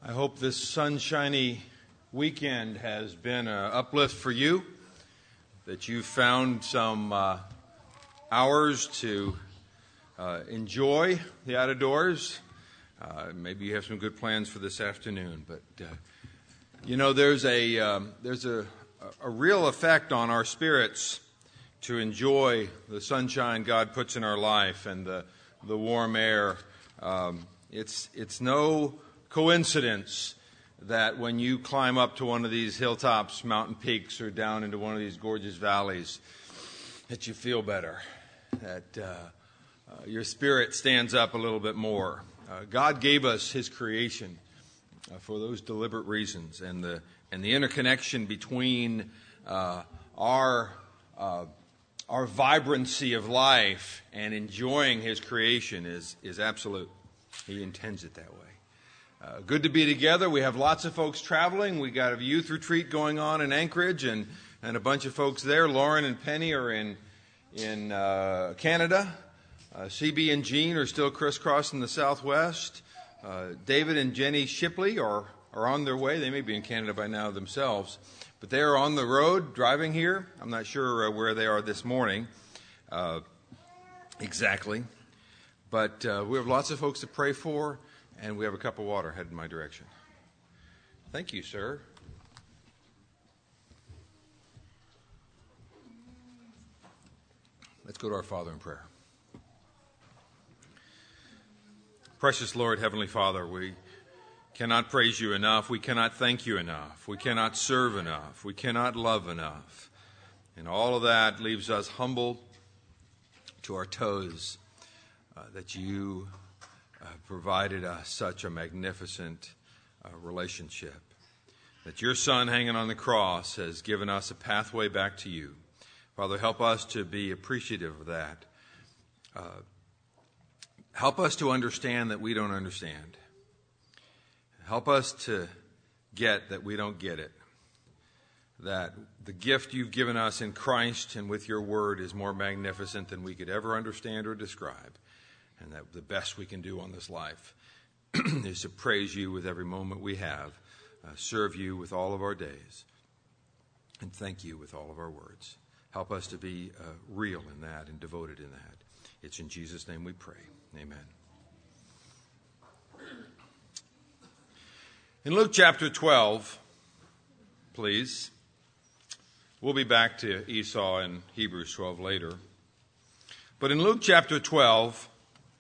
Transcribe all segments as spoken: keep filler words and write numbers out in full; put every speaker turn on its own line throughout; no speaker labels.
I hope this sunshiny weekend has been an uplift for you, that you found some uh, hours to uh, enjoy the out-of-doors. Uh, maybe you have some good plans for this afternoon, but uh, you know, there's a um, there's a, a real effect on our spirits to enjoy the sunshine God puts in our life and the the warm air. Um, it's it's no coincidence that when you climb up to one of these hilltops, mountain peaks, or down into one of these gorgeous valleys, that you feel better, that uh, uh, your spirit stands up a little bit more. Uh, God gave us His creation uh, for those deliberate reasons, and the and the interconnection between uh, our uh, our vibrancy of life and enjoying His creation is is absolute. He intends it that way. Uh, good to be together. We have lots of folks traveling. We got a youth retreat going on in Anchorage, and, and a bunch of folks there. Lauren and Penny are in in uh, Canada. Uh, C B and Jean are still crisscrossing the Southwest. Uh, David and Jenny Shipley are are on their way. They may be in Canada by now themselves, but they are on the road driving here. I'm not sure uh, where they are this morning uh, exactly, but uh, we have lots of folks to pray for. And we have a cup of water headed in my direction. Thank you, sir. Let's go to our Father in prayer. Precious Lord, Heavenly Father, we cannot praise you enough. We cannot thank you enough. We cannot serve enough. We cannot love enough. And all of that leaves us humble to our toes uh, that you Uh, provided us such a magnificent uh, relationship, that your Son hanging on the cross has given us a pathway back to you. Father, help us to be appreciative of that. Uh, help us to understand that we don't understand. Help us to get that we don't get it. That the gift you've given us in Christ and with your word is more magnificent than we could ever understand or describe. And that the best we can do on this life is to praise you with every moment we have, uh, serve you with all of our days, and thank you with all of our words. Help us to be uh, real in that and devoted in that. It's in Jesus' name we pray. Amen. In Luke chapter twelve, please. We'll be back to Esau and Hebrews twelve later. But in Luke chapter twelve,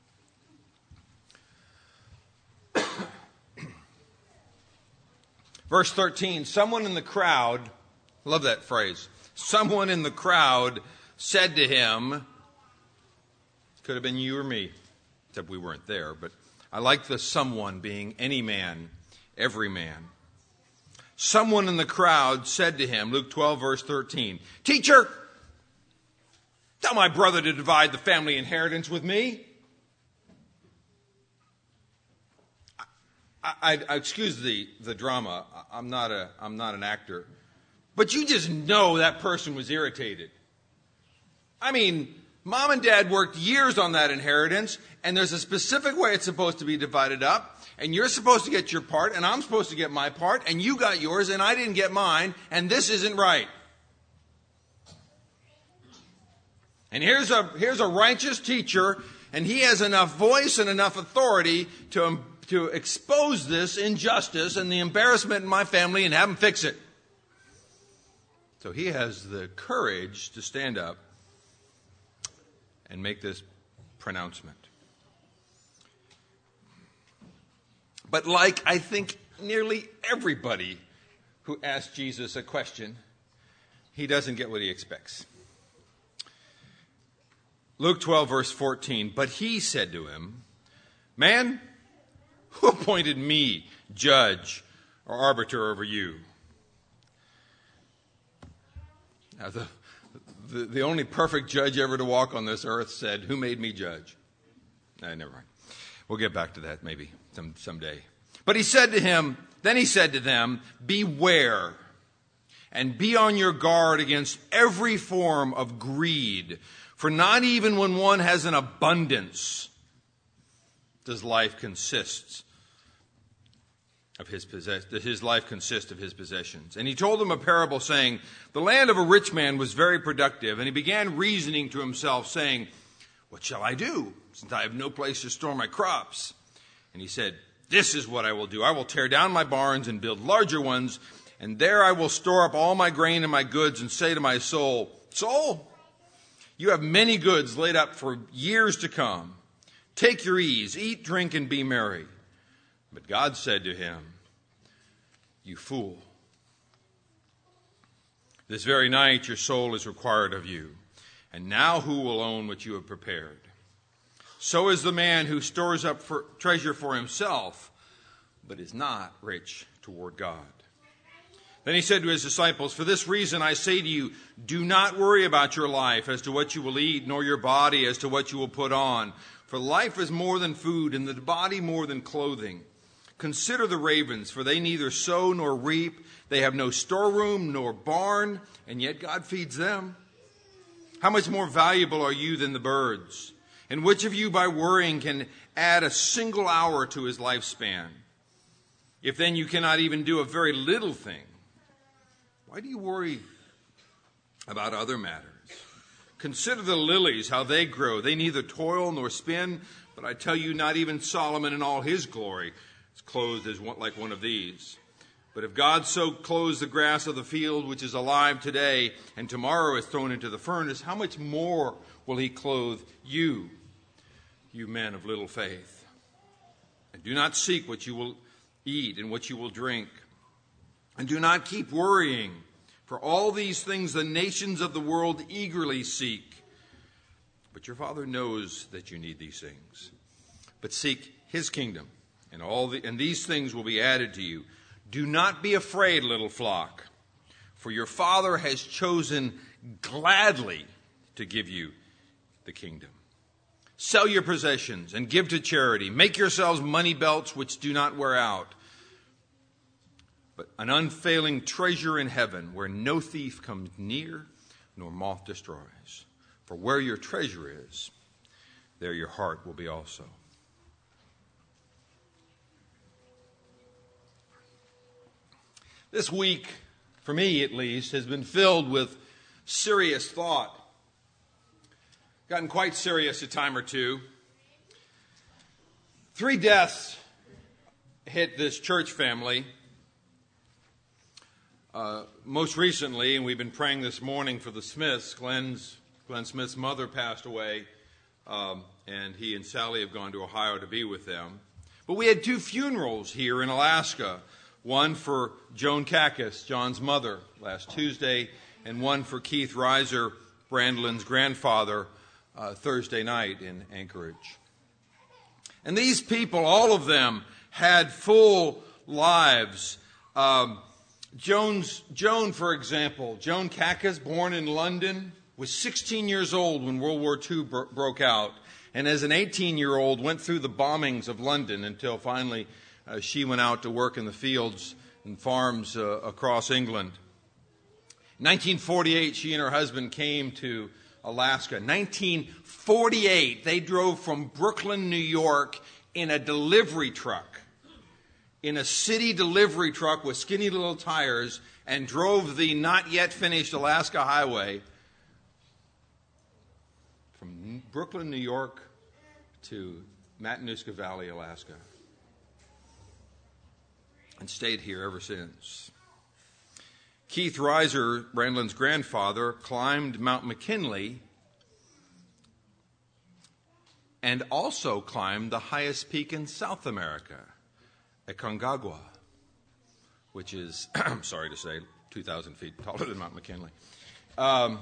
verse thirteen, someone in the crowd, I love that phrase, someone in the crowd said to him, could have been you or me, except we weren't there, but I like the someone being any man, every man. Someone in the crowd said to him, Luke twelve, verse thirteen, "Teacher, tell my brother to divide the family inheritance with me." I, I excuse the, the drama. I'm not a I'm not an actor, but you just know that person was irritated. I mean, mom and dad worked years on that inheritance, and there's a specific way it's supposed to be divided up, and you're supposed to get your part, and I'm supposed to get my part, and you got yours, and I didn't get mine, and this isn't right. And here's a here's a righteous teacher, and he has enough voice and enough authority to to expose this injustice and the embarrassment in my family and have them fix it. So he has the courage to stand up and make this pronouncement. But like I think nearly everybody who asks Jesus a question, he doesn't get what he expects. Luke twelve, verse fourteen, "But he said to him, 'Man, who appointed me judge or arbiter over you?'" Now, the, the, the only perfect judge ever to walk on this earth said, "Who made me judge?" Nah, never mind. We'll get back to that maybe some someday. But he said to him, then he said to them, "Beware and be on your guard against every form of greed, for not even when one has an abundance does life consist of his possess- that his life consists of his possessions. And he told them a parable saying, the land of a rich man was very productive, and he began reasoning to himself, saying, what shall I do, since I have no place to store my crops? And he said, this is what I will do. I will tear down my barns and build larger ones, and there I will store up all my grain and my goods, and say to my soul, soul, you have many goods laid up for years to come. Take your ease, eat, drink, and be merry. But God said to him, you fool, this very night your soul is required of you, and now who will own what you have prepared? So is the man who stores up for treasure for himself, but is not rich toward God. Then he said to his disciples, for this reason I say to you, do not worry about your life as to what you will eat, nor your body as to what you will put on. For life is more than food, and the body more than clothing. Consider the ravens, for they neither sow nor reap. They have no storeroom nor barn, and yet God feeds them. How much more valuable are you than the birds? And which of you by worrying can add a single hour to his lifespan? If then you cannot even do a very little thing, why do you worry about other matters? Consider the lilies, how they grow. They neither toil nor spin, but I tell you, not even Solomon in all his glory is clothed as one, like one of these. But if God so clothes the grass of the field, which is alive today, and tomorrow is thrown into the furnace, how much more will he clothe you, you men of little faith? And do not seek what you will eat and what you will drink. And do not keep worrying, for all these things the nations of the world eagerly seek. But your Father knows that you need these things. But seek his kingdom, and all the, and these things will be added to you. Do not be afraid, little flock, for your Father has chosen gladly to give you the kingdom. Sell your possessions and give to charity. Make yourselves money belts which do not wear out, but an unfailing treasure in heaven where no thief comes near nor moth destroys. For where your treasure is, there your heart will be also. This week, for me at least, has been filled with serious thought. Gotten quite serious a time or two. Three deaths hit this church family. Uh, most recently, and we've been praying this morning for the Smiths, Glenn's, Glenn Smith's mother passed away, um, and he and Sally have gone to Ohio to be with them. But we had two funerals here in Alaska. One for Joan Kakis, John's mother, last Tuesday, and one for Keith Reiser, Brandlin's grandfather, uh, Thursday night in Anchorage. And these people, all of them, had full lives. Um, Joan's, Joan, for example, Joan Kakis, born in London, was sixteen years old when World War Two bro- broke out, and as an eighteen-year-old went through the bombings of London until finally Uh, she went out to work in the fields and farms uh, across England. In nineteen forty-eight, she and her husband came to Alaska. nineteen forty-eight, they drove from Brooklyn, New York in a delivery truck, in a city delivery truck with skinny little tires, and drove the not yet finished Alaska Highway from Brooklyn, New York to Matanuska Valley, Alaska. And stayed here ever since. Keith Reiser, Brandlin's grandfather, climbed Mount McKinley and also climbed the highest peak in South America, Aconcagua, which is, I'm sorry to say, two thousand feet taller than Mount McKinley. Um,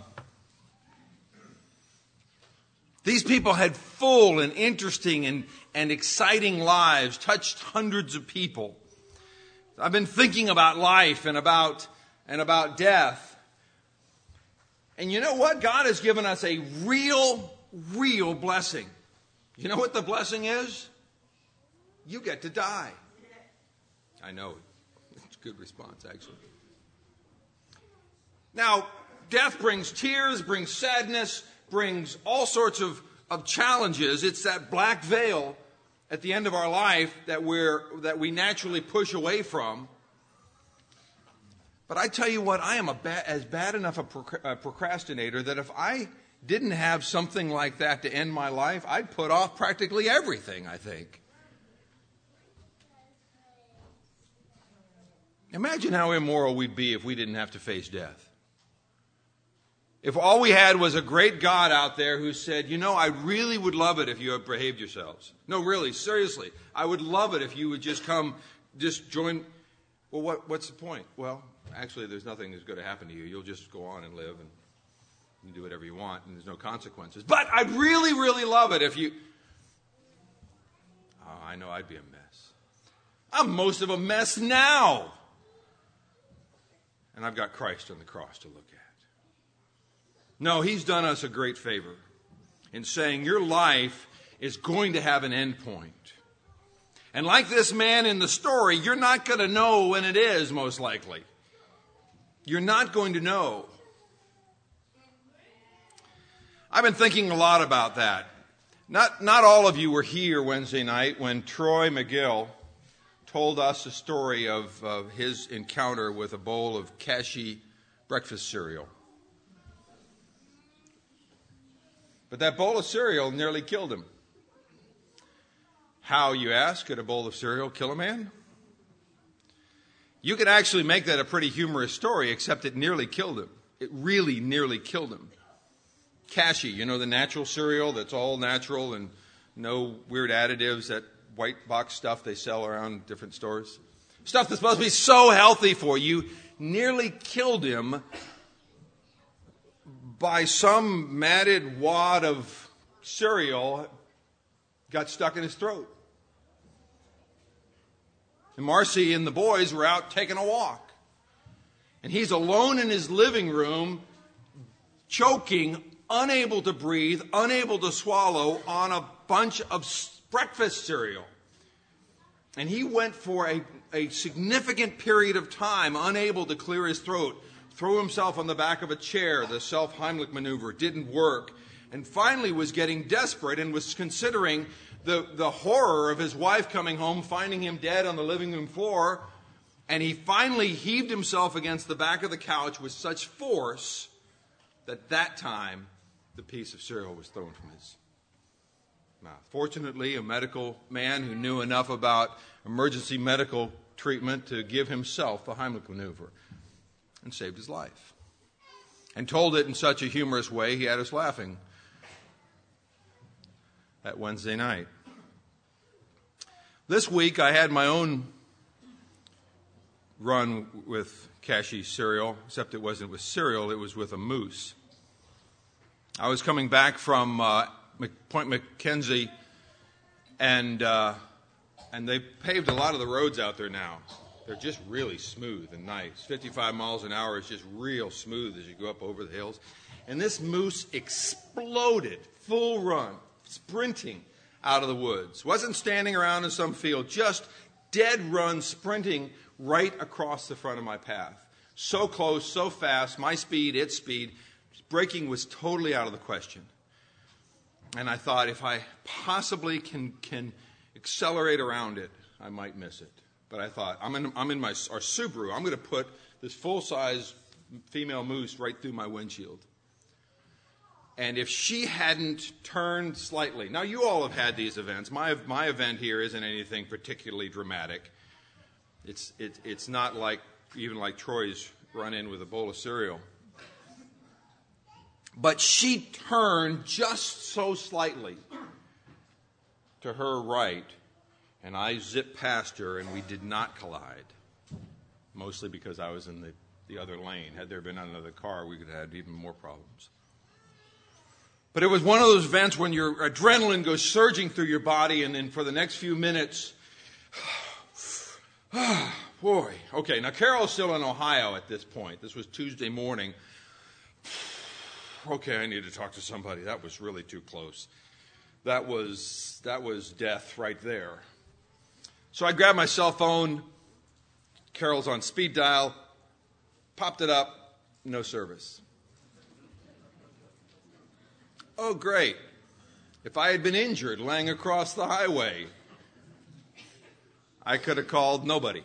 these people had full and interesting and, and exciting lives, touched hundreds of people. I've been thinking about life and about and about death. And you know what? God has given us a real, real blessing. You know what the blessing is? You get to die. I know. It's a good response, actually. Now, death brings tears, brings sadness, brings all sorts of, of challenges. It's that black veil at the end of our life that we're that we naturally push away from. But I tell you what, I am a ba- as bad enough a, proc- a procrastinator that if I didn't have something like that to end my life, I'd put off practically everything, I think. Imagine how immoral we'd be if we didn't have to face death. If all we had was a great God out there who said, you know, I really would love it if you had behaved yourselves. No, really, seriously, I would love it if you would just come, just join. Well, what, what's the point? Well, actually, there's nothing that's going to happen to you. You'll just go on and live and you do whatever you want, and there's no consequences. But I'd really, really love it if you... Oh, I know I'd be a mess. I'm most of a mess now. And I've got Christ on the cross to look at. No, he's done us a great favor in saying your life is going to have an end point. And like this man in the story, you're not going to know when it is, most likely. You're not going to know. I've been thinking a lot about that. Not, not all of you were here Wednesday night when Troy McGill told us a story of uh, his encounter with a bowl of Kashi breakfast cereal. But that bowl of cereal nearly killed him. How, you ask, could a bowl of cereal kill a man? You could actually make that a pretty humorous story, except it nearly killed him. It really nearly killed him. Kashi, you know, the natural cereal that's all natural and no weird additives, that white box stuff they sell around different stores. Stuff that's supposed to be so healthy for you, nearly killed him by some matted wad of cereal got stuck in his throat. And Marcy and the boys were out taking a walk. And he's alone in his living room, choking, unable to breathe, unable to swallow on a bunch of breakfast cereal. And he went for a, a significant period of time unable to clear his throat. Threw himself on the back of a chair. The self-Heimlich maneuver didn't work. And finally was getting desperate and was considering the, the horror of his wife coming home, finding him dead on the living room floor. And he finally heaved himself against the back of the couch with such force that that time the piece of cereal was thrown from his mouth. Fortunately, a medical man who knew enough about emergency medical treatment to give himself the Heimlich maneuver and saved his life. And told it in such a humorous way, he had us laughing that Wednesday night. This week, I had my own run with Kashi cereal, except it wasn't with cereal, it was with a moose. I was coming back from uh, Point McKenzie, and uh, and they paved a lot of the roads out there now. They're just really smooth and nice. fifty-five miles an hour is just real smooth as you go up over the hills. And this moose exploded, full run, sprinting out of the woods. Wasn't standing around in some field, just dead run, sprinting right across the front of my path. So close, so fast, my speed, its speed. Braking was totally out of the question. And I thought, if I possibly can, can accelerate around it, I might miss it. But I thought, I'm in, I'm in my our Subaru. I'm going to put this full-size female moose right through my windshield. And if she hadn't turned slightly... Now, you all have had these events. My my event here isn't anything particularly dramatic. It's, it, it's not like, even like Troy's run-in with a bowl of cereal. But she turned just so slightly to her right, and I zipped past her, and we did not collide, mostly because I was in the, the other lane. Had there been another car, we could have had even more problems. But it was one of those events when your adrenaline goes surging through your body, and then for the next few minutes, boy. Okay, now Carol's still in Ohio at this point. This was Tuesday morning. Okay, I need to talk to somebody. That was really too close. That was that was death right there. So I grabbed my cell phone. Carol's on speed dial. Popped it up. No service. Oh, great. If I had been injured laying across the highway, I could have called nobody.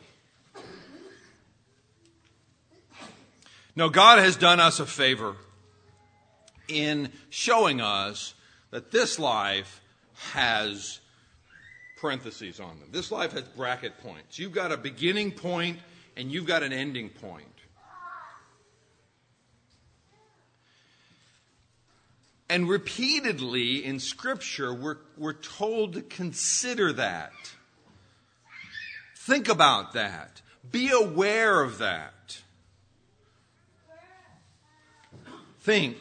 No, God has done us a favor in showing us that this life has parentheses on them. This life has bracket points. You've got a beginning point and you've got an ending point. And repeatedly in Scripture, we're, we're told to consider that. Think about that. Be aware of that. Think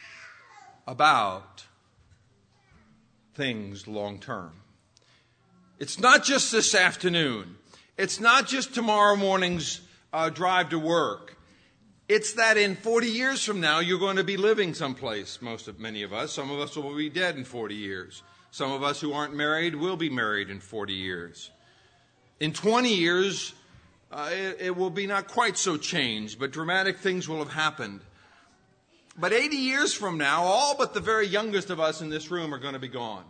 about things long term. It's not just this afternoon. It's not just tomorrow morning's uh, drive to work. It's that in forty years from now, you're going to be living someplace, most of many of us. Some of us will be dead in forty years. Some of us who aren't married will be married in forty years. In twenty years, uh, it, it will be not quite so changed, but dramatic things will have happened. But eighty years from now, all but the very youngest of us in this room are going to be gone.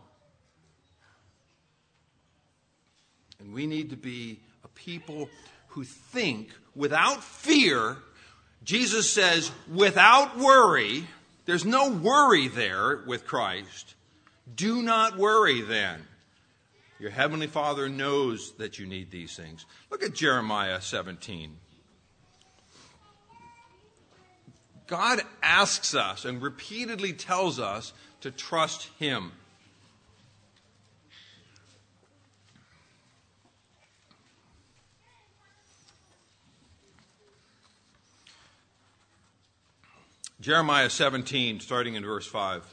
And we need to be a people who think without fear. Jesus says, without worry. There's no worry there with Christ. Do not worry then. Your Heavenly Father knows that you need these things. Look at Jeremiah seventeen. God asks us and repeatedly tells us to trust Him. Jeremiah seventeen, starting in verse five.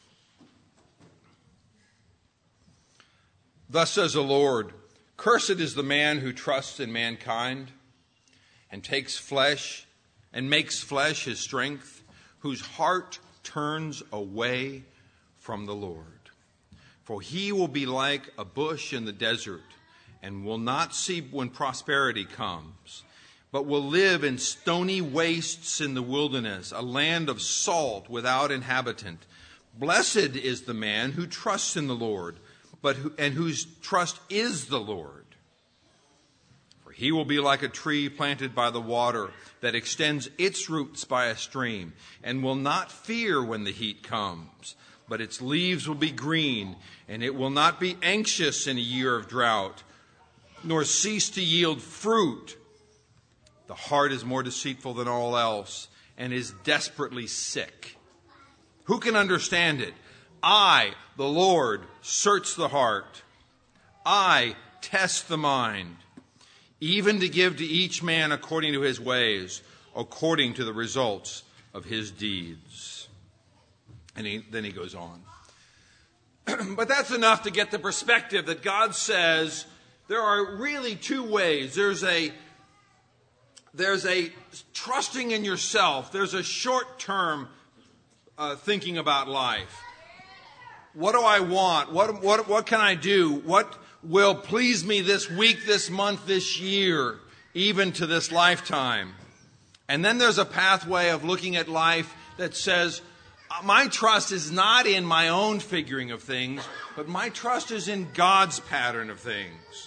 Thus says the Lord, cursed is the man who trusts in mankind and takes flesh and makes flesh his strength, whose heart turns away from the Lord. For he will be like a bush in the desert and will not see when prosperity comes, but will live in stony wastes in the wilderness, a land of salt without inhabitant. Blessed is the man who trusts in the Lord, but who, and whose trust is the Lord. For he will be like a tree planted by the water that extends its roots by a stream, and will not fear when the heat comes, but its leaves will be green, and it will not be anxious in a year of drought, nor cease to yield fruit. The heart is more deceitful than all else and is desperately sick. Who can understand it? I, the Lord, search the heart. I test the mind, even to give to each man according to his ways, according to the results of his deeds. And he, then he goes on. But that's enough to get the perspective that God says there are really two ways. There's a There's a trusting in yourself. There's a short-term uh, thinking about life. What do I want? What, what, what can I do? What will please me this week, this month, this year, even to this lifetime? And then there's a pathway of looking at life that says, my trust is not in my own figuring of things, but my trust is in God's pattern of things.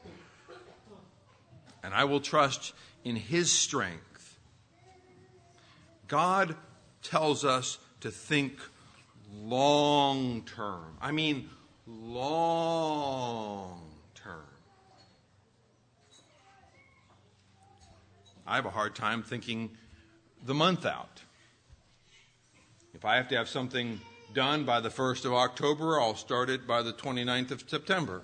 And I will trust in His strength. God tells us to think long term. I mean, long term. I have a hard time thinking the month out. If I have to have something done by the first of October, I'll start it by the twenty-ninth of September.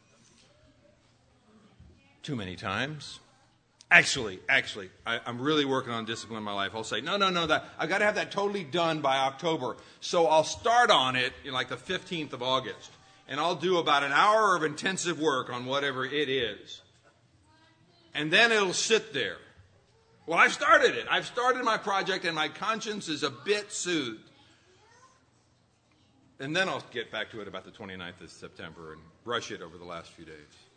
Too many times. Actually, actually, I, I'm really working on discipline in my life. I'll say, no, no, no, that I've got to have that totally done by October. So I'll start on it in like the fifteenth of August. And I'll do about an hour of intensive work on whatever it is. And then it'll sit there. Well, I've started it. I've started my project and my conscience is a bit soothed. And then I'll get back to it about the twenty-ninth of September and brush it over the last few days.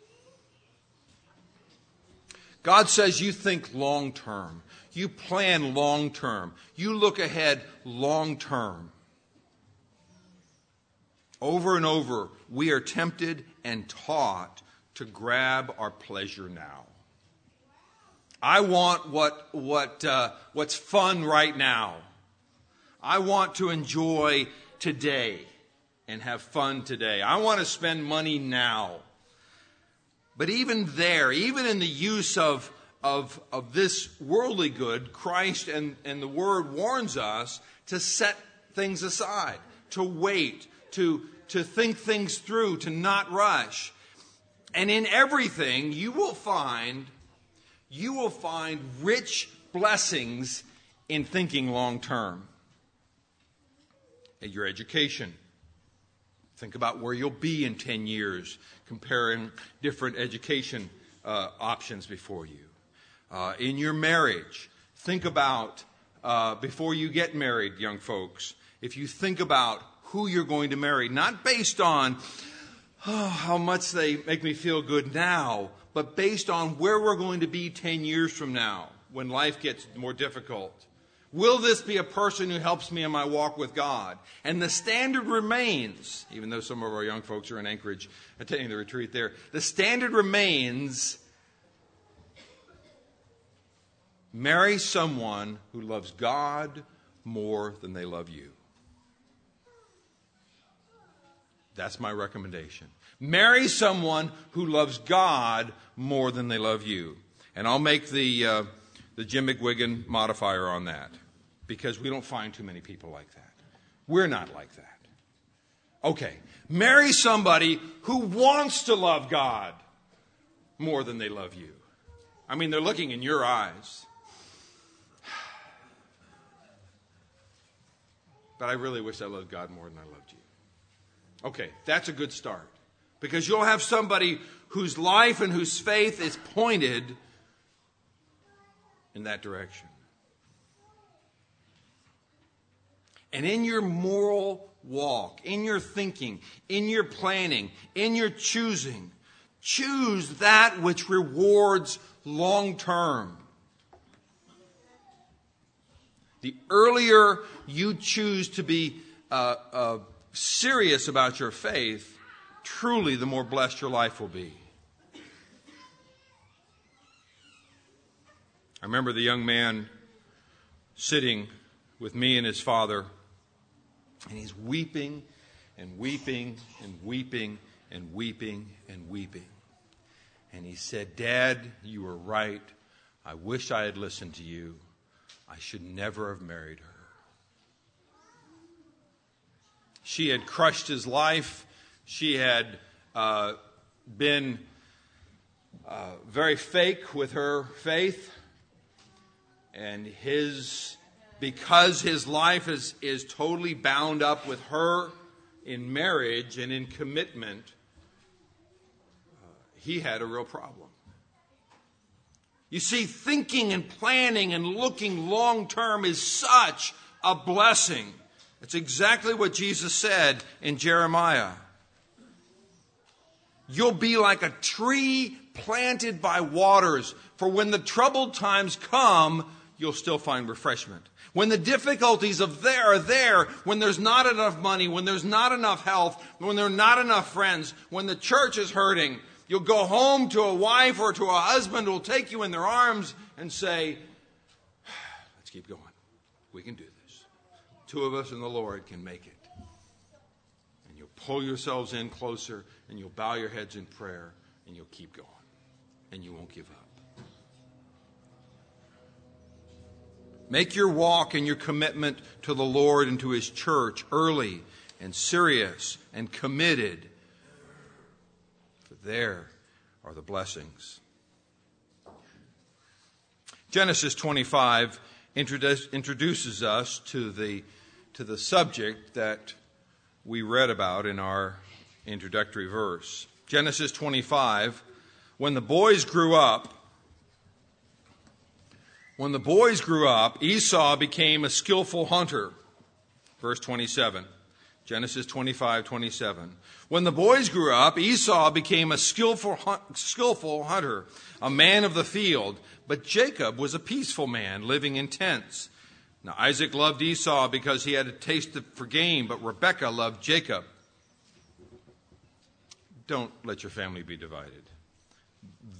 God says you think long term. You plan long term. You look ahead long term. Over and over, we are tempted and taught to grab our pleasure now. I want what what uh, what's fun right now. I want to enjoy today and have fun today. I want to spend money now. But even there, even in the use of of, of this worldly good, Christ and, and the Word warns us to set things aside, to wait, to, to think things through, to not rush. And in everything, you will find, you will find rich blessings in thinking long term. At your education, think about where you'll be in ten years, comparing different education uh, options before you. Uh, in your marriage, think about, uh, before you get married, young folks, if you think about who you're going to marry, not based on oh, how much they make me feel good now, but based on where we're going to be ten years from now when life gets more difficult. Will this be a person who helps me in my walk with God? And the standard remains, even though some of our young folks are in Anchorage attending the retreat there, the standard remains, marry someone who loves God more than they love you. That's my recommendation. Marry someone who loves God more than they love you. And I'll make the uh, the Jim McGuigan modifier on that, because we don't find too many people like that. We're not like that. Okay, marry somebody who wants to love God more than they love you. I mean, they're looking in your eyes. But I really wish I loved God more than I loved you. Okay, that's a good start. Because you'll have somebody whose life and whose faith is pointed in that direction. And in your moral walk, in your thinking, in your planning, in your choosing, choose that which rewards long term. The earlier you choose to be uh, uh, serious about your faith, truly the more blessed your life will be. I remember the young man sitting with me and his father, and he's weeping and weeping and weeping and weeping and weeping. And he said, "Dad, you were right. I wish I had listened to you. I should never have married her." She had crushed his life. She had uh, been uh, very fake with her faith. And his, because his life is, is totally bound up with her in marriage and in commitment, uh, he had a real problem. You see, thinking and planning and looking long term is such a blessing. It's exactly what Jesus said in Jeremiah. You'll be like a tree planted by waters, for when the troubled times come, you'll still find refreshment. When the difficulties of there are there, when there's not enough money, when there's not enough health, when there are not enough friends, when the church is hurting, you'll go home to a wife or to a husband who will take you in their arms and say, "Let's keep going. We can do this. Two of us and the Lord can make it." And you'll pull yourselves in closer, and you'll bow your heads in prayer, and you'll keep going. And you won't give up. Make your walk and your commitment to the Lord and to His church early and serious and committed. For there are the blessings. Genesis twenty-five introduce, introduces us to the, to the subject that we read about in our introductory verse. Genesis twenty-five, when the boys grew up, When the boys grew up, Esau became a skillful hunter. Verse twenty-seven. Genesis twenty-five, twenty-seven. When the boys grew up, Esau became a skillful, skillful hunter, a man of the field. But Jacob was a peaceful man, living in tents. Now Isaac loved Esau because he had a taste for game, but Rebekah loved Jacob. Don't let your family be divided.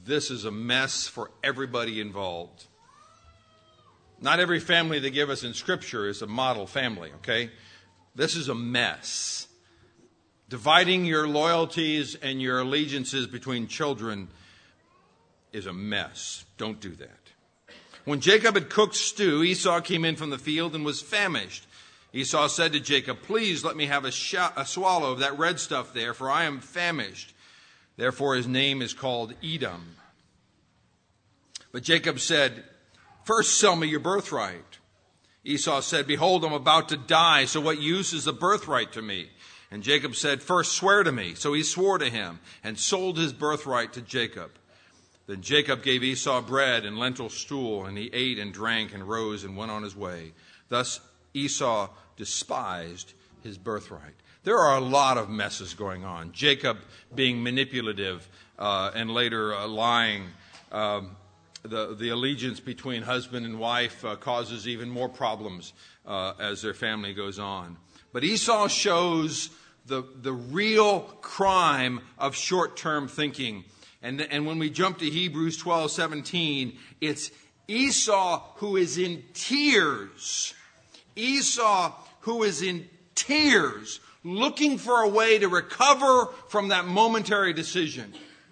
this is a mess for everybody involved. Not every family they give us in Scripture is a model family, okay? This is a mess. Dividing your loyalties and your allegiances between children is a mess. Don't do that. When Jacob had cooked stew, Esau came in from the field and was famished. Esau said to Jacob, "Please let me have a, sh- a swallow of that red stuff there, for I am famished." Therefore his name is called Edom. But Jacob said, "First sell me your birthright." Esau said, "Behold, I'm about to die, so what use is the birthright to me?" And Jacob said, "First swear to me." So he swore to him and sold his birthright to Jacob. Then Jacob gave Esau bread and lentil stool, and he ate and drank and rose and went on his way. Thus Esau despised his birthright. There are a lot of messes going on. Jacob being manipulative uh, and later uh, lying. Um, the, the allegiance between husband and wife uh, causes even more problems uh, as their family goes on. But Esau shows the, the real crime of short-term thinking. And, and when we jump to Hebrews twelve seventeen, it's Esau who is in tears. Esau who is in tears, looking for a way to recover from that momentary decision.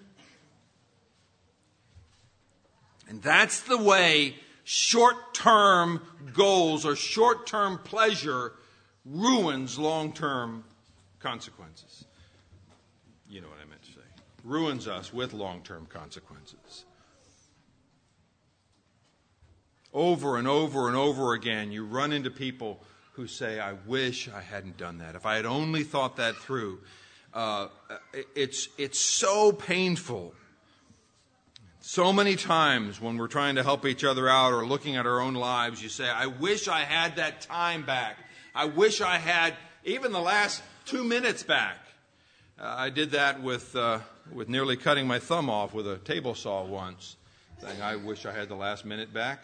And that's the way short-term goals or short-term pleasure ruins long-term consequences. You know what I meant to say. Ruins us with long-term consequences. Over and over and over again, you run into people who say, "I wish I hadn't done that. If I had only thought that through." Uh, it's, it's so painful. So many times when we're trying to help each other out or looking at our own lives, you say, "I wish I had that time back. I wish I had even the last two minutes back." Uh, I did that with uh, with nearly cutting my thumb off with a table saw once, saying, "I wish I had the last minute back."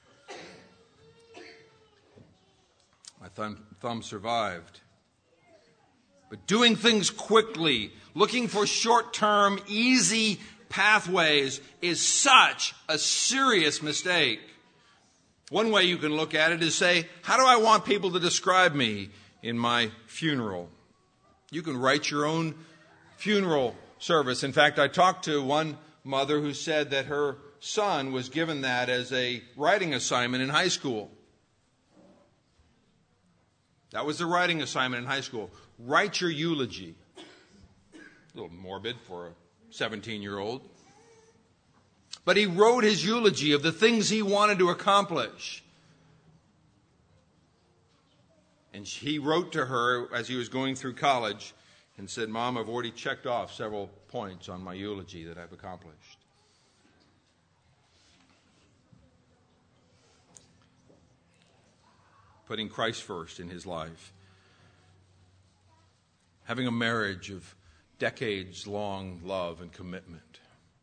My thumb, thumb survived. But doing things quickly, looking for short-term, easy pathways is such a serious mistake. One way you can look at it is say, how do I want people to describe me in my funeral? You can write your own funeral service. In fact, I talked to one mother who said that her son was given that as a writing assignment in high school. That was the writing assignment in high school. Write your eulogy. A little morbid for a seventeen-year-old. But he wrote his eulogy of the things he wanted to accomplish. And he wrote to her as he was going through college and said, "Mom, I've already checked off several points on my eulogy that I've accomplished." Putting Christ first in his life. Having a marriage of decades-long love and commitment.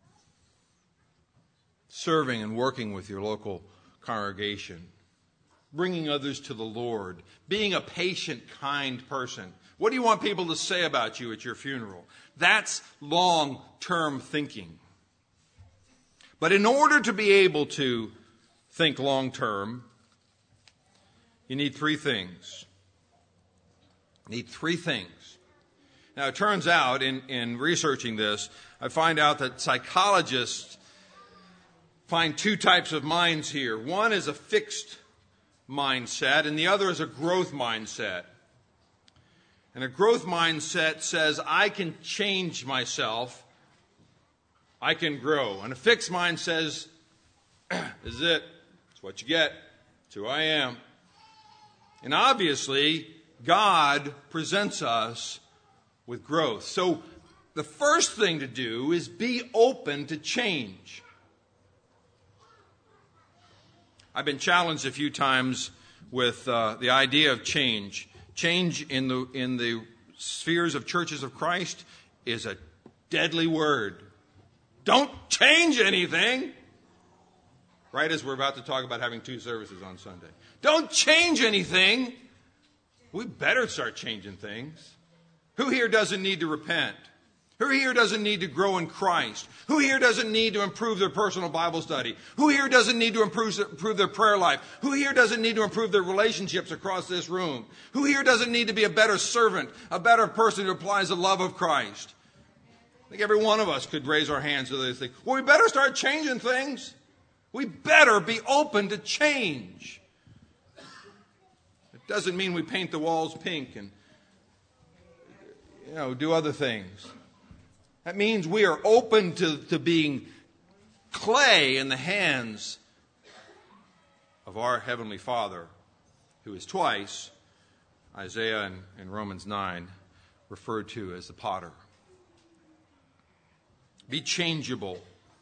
Serving and working with your local congregation. Bringing others to the Lord. Being a patient, kind person. What do you want people to say about you at your funeral? That's long-term thinking. But in order to be able to think long-term, you need three things. You need three things. Now, it turns out, in, in researching this, I find out that psychologists find two types of minds here. One is a fixed mindset, and the other is a growth mindset. And a growth mindset says, I can change myself. I can grow. And a fixed mind says, this is it. It's what you get. It's who I am. And obviously, God presents us with growth. So the first thing to do is be open to change. I've been challenged a few times with uh, the idea of change. Change in the in the spheres of churches of Christ is a deadly word. Don't change anything. Right as we're about to talk about having two services on Sunday. Don't change anything. We better start changing things. Who here doesn't need to repent? Who here doesn't need to grow in Christ? Who here doesn't need to improve their personal Bible study? Who here doesn't need to improve, improve their prayer life? Who here doesn't need to improve their relationships across this room? Who here doesn't need to be a better servant, a better person who applies the love of Christ? I think every one of us could raise our hands to this thing. Well, we better start changing things. We better be open to change. It doesn't mean we paint the walls pink and, you know, do other things. That means we are open to, to being clay in the hands of our Heavenly Father, who is twice, Isaiah and, and Romans nine, referred to as the potter. Be changeable.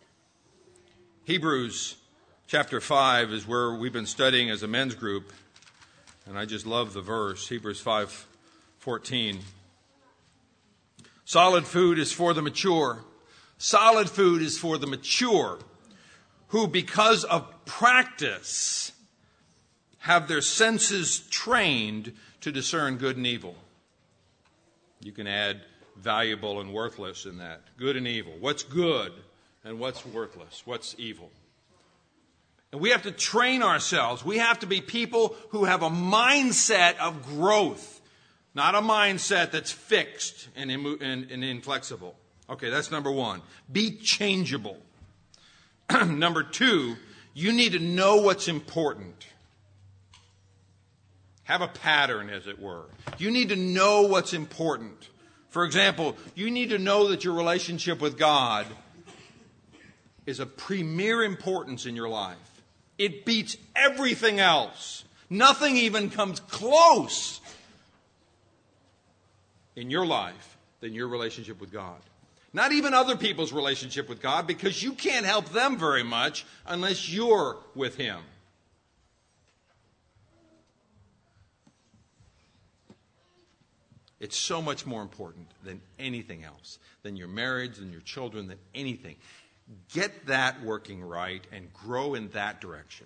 Hebrews chapter five is where we've been studying as a men's group, and I just love the verse, Hebrews five fourteen. Solid food is for the mature. Solid food is for the mature, who because of practice have their senses trained to discern good and evil. You can add valuable and worthless in that. Good and evil. What's good and what's worthless? What's evil? And we have to train ourselves. We have to be people who have a mindset of growth. Not a mindset that's fixed and, immo- and, and inflexible. Okay, that's number one. Be changeable. Number two, you need to know what's important. Have a pattern, as it were. You need to know what's important. For example, you need to know that your relationship with God is of premier importance in your life. It beats everything else. Nothing even comes close in your life than your relationship with God. Not even other people's relationship with God, because you can't help them very much unless you're with Him. It's so much more important than anything else, than your marriage, than your children, than anything. Get that working right and grow in that direction.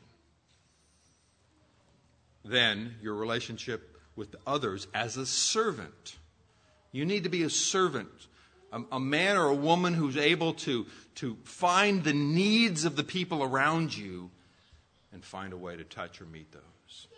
Then your relationship with others as a servant. You need to be a servant, a, a man or a woman who's able to, to find the needs of the people around you and find a way to touch or meet those.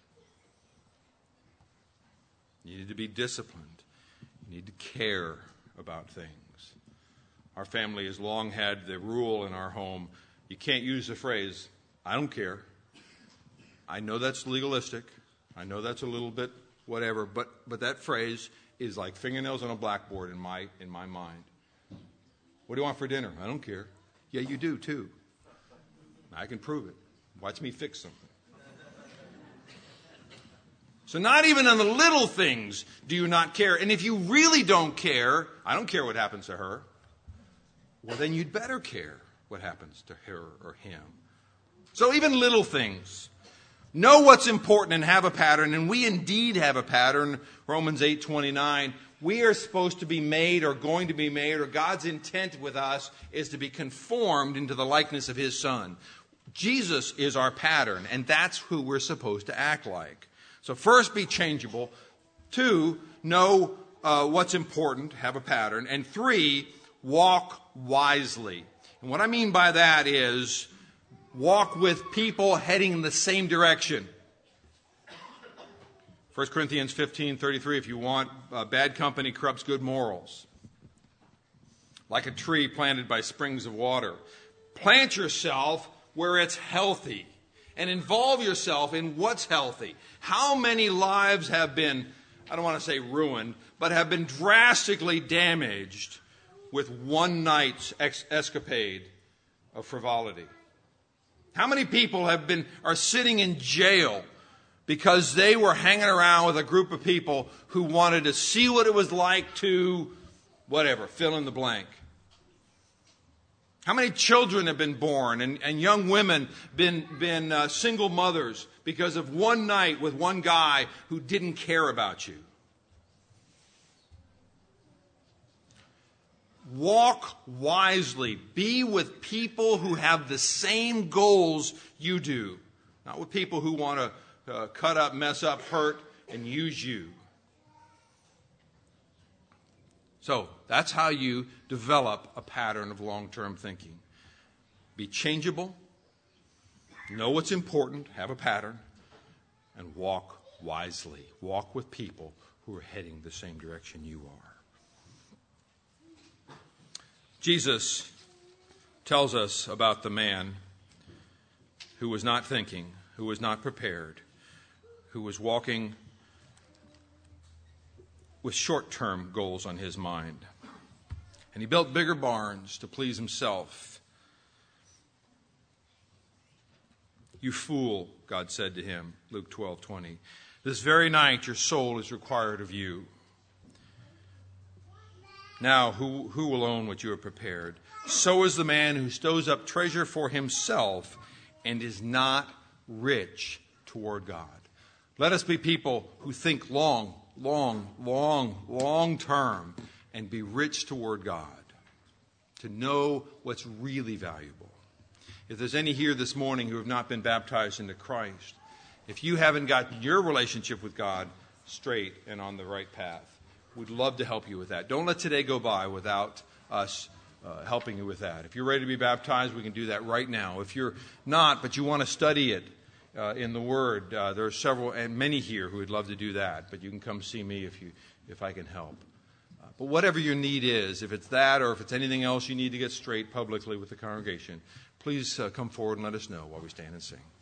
You need to be disciplined. You need to care about things. Our family has long had the rule in our home, you can't use the phrase, I don't care. I know that's legalistic. I know that's a little bit whatever, but, but that phrase is like fingernails on a blackboard in my in my mind. What do you want for dinner? I don't care. Yeah, you do too. I can prove it. Watch me fix something. So not even on the little things do you not care. And if you really don't care, I don't care what happens to her, well, then you'd better care what happens to her or him. So even little things. Know what's important and have a pattern, and we indeed have a pattern. Romans eight twenty-nine. We are supposed to be made or going to be made, or God's intent with us is to be conformed into the likeness of His Son. Jesus is our pattern, and that's who we're supposed to act like. So first, be changeable. Two, know uh, what's important, have a pattern. And three, walk wisely. And what I mean by that is walk with people heading in the same direction. First Corinthians fifteen thirty-three, if you want, uh, bad company corrupts good morals. Like a tree planted by springs of water. Plant yourself where it's healthy and involve yourself in what's healthy. How many lives have been, I don't want to say ruined, but have been drastically damaged with one night's ex- escapade of frivolity? How many people have been are sitting in jail because they were hanging around with a group of people who wanted to see what it was like to, whatever, fill in the blank? How many children have been born and, and young women been, been uh, single mothers because of one night with one guy who didn't care about you? Walk wisely. Be with people who have the same goals you do. Not with people who want to uh, cut up, mess up, hurt, and use you. So that's how you develop a pattern of long-term thinking. Be changeable, know what's important, have a pattern, and walk wisely. Walk with people who are heading the same direction you are. Jesus tells us about the man who was not thinking, who was not prepared, who was walking with short-term goals on his mind. And he built bigger barns to please himself. "You fool," God said to him, Luke twelve twenty. "This very night your soul is required of you. Now, who, who will own what you have prepared? So is the man who stores up treasure for himself and is not rich toward God." Let us be people who think long, long, long, long term and be rich toward God, to know what's really valuable. If there's any here this morning who have not been baptized into Christ, if you haven't got your relationship with God straight and on the right path, we'd love to help you with that. Don't let today go by without us uh, helping you with that. If you're ready to be baptized, we can do that right now. If you're not, but you want to study it uh, in the Word, uh, there are several and many here who would love to do that. But you can come see me if you if I can help. Uh, but whatever your need is, if it's that or if it's anything else you need to get straight publicly with the congregation, please uh, come forward and let us know while we stand and sing.